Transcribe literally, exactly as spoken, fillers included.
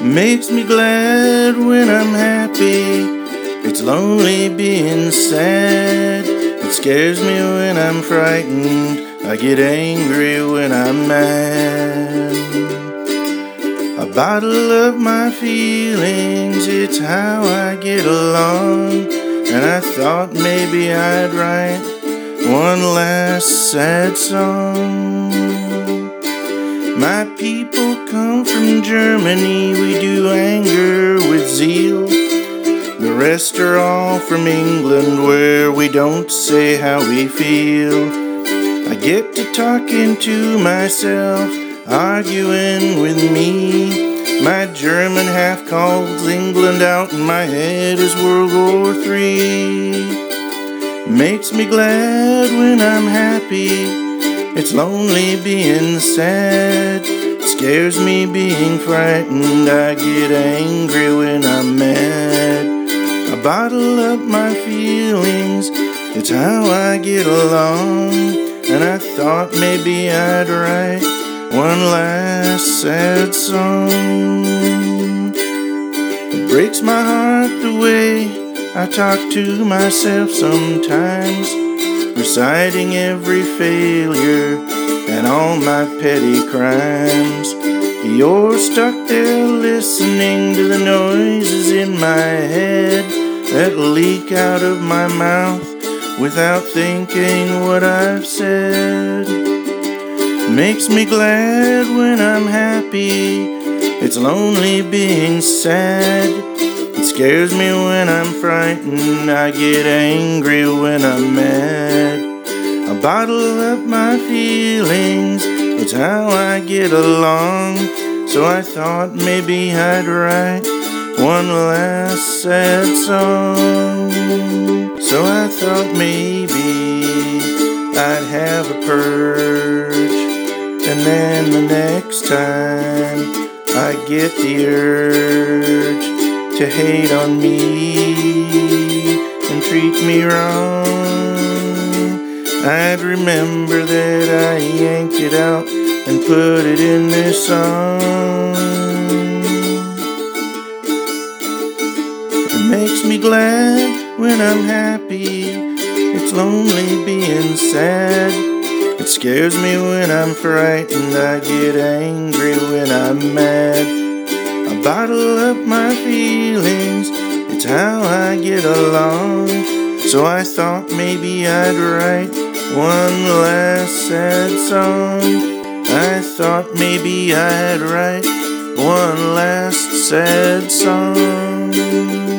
Makes me glad when I'm happy. It's lonely being sad. It scares me when I'm frightened. I get angry when I'm mad. A bottle of my feelings, it's how I get along. And I thought maybe I'd write one last sad song. My people come from Germany, we do anger with zeal. The rest are all from England, where we don't say how we feel. I get to talking to myself, arguing with me. My German half calls England out, and my head is World War Three. Makes me glad when I'm happy. It's lonely being sad. It scares me being frightened. I get angry when I'm mad. I bottle up my feelings, it's how I get along. And I thought maybe I'd write one last sad song. It breaks my heart the way I talk to myself sometimes, reciting every failure and all my petty crimes. You're stuck there listening to the noises in my head that leak out of my mouth without thinking what I've said. Makes me glad when I'm happy. It's lonely being sad. It scares me when I'm frightened. I get angry when I'm mad. I bottle up my feelings, it's how I get along. So I thought maybe I'd write one last sad song. So I thought maybe I'd have a purge, and then the next time I get the urge to hate on me and treat me wrong, I'd remember that I yanked it out and put it in this song. It makes me glad when I'm happy. It's lonely being sad. It scares me when I'm frightened. I get angry when I'm mad. I bottle up my feelings, it's how I get along. So I thought maybe I'd write one last sad song. I thought maybe I'd write one last sad song.